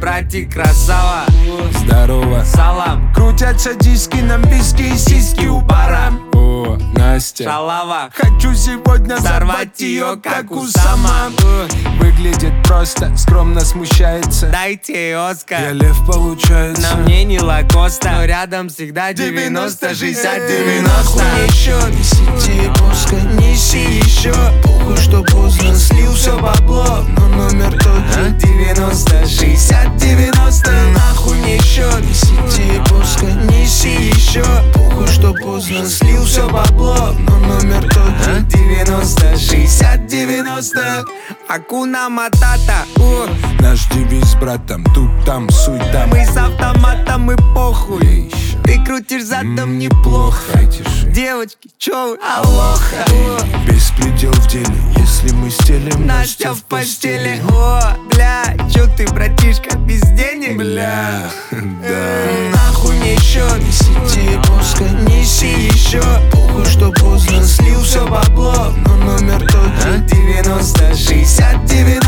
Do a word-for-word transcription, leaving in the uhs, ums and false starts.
братик, красава. Здорово. Салам. Крутятся диски, нам виски и сиськи у бара. О, Настя. Шалава. Хочу сегодня Сорвать ее, как Усама. Выглядит просто, скромно смущается. Дайте Я Оскар. лев, получается. На мне не Лакоста, но рядом всегда девяносто шестьдесят девяносто. Еще не сиди, пускай неси еще. Похуй, что поздно, слил все бабло, но номер тот же. девяносто шестьдесят девяносто. Нахуй мне еще не сиди, пускай неси еще. Похуй, что поздно, слил все бабло, но номер тот же. девяносто шестьдесят девяносто. Акуна Матата. О, Наш девиз с братом, тут там суета. мы с автоматом и похуй. Ты крутишь задом неплохо. Тише. Девочки, чё вы? Алоха. Беспредел в деле, если мы стелим. Настя в постели. О, бля, чё ты, братишка, без денег? Бля, да. Нахуй мне еще Не сиди, пускай неси еще. Похуй, что поздно, слил все бабло, но номер тот же. девяносто шестьдесят девяносто.